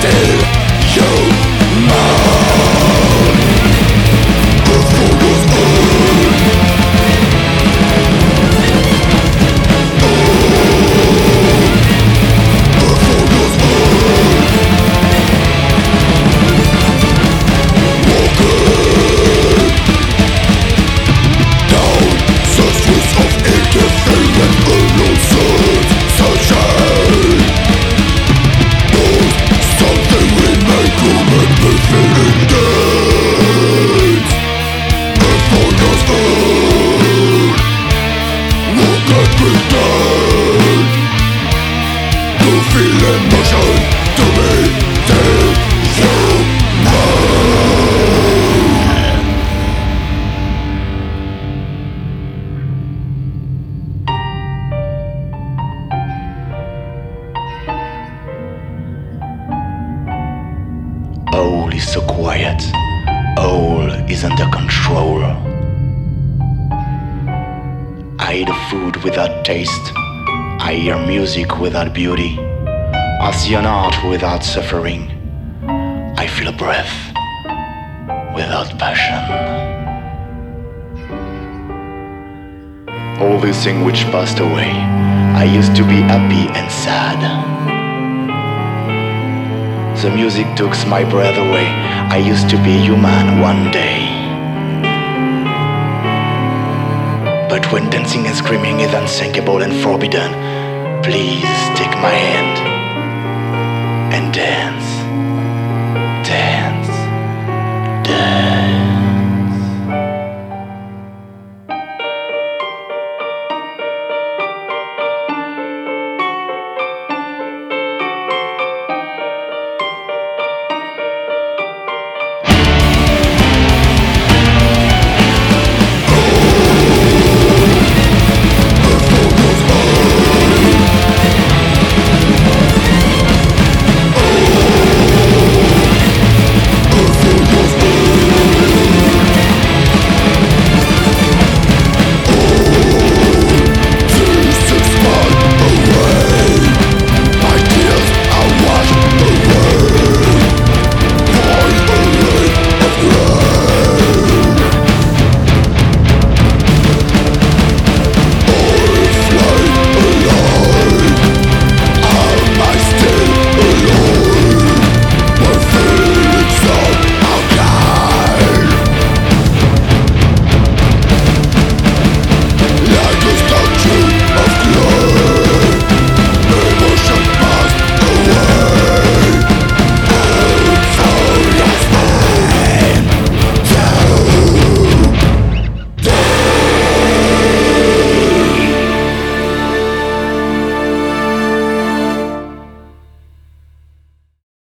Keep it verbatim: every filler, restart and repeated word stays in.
All is so quiet, all is under control. I eat food without taste, I hear music without beauty, I see an art without suffering, I feel a breath without passion. All these things which passed away, I used to be happy and sad. The music took my breath away, I used to be human one day. But when dancing and screaming is unthinkable and forbidden, please take my hand.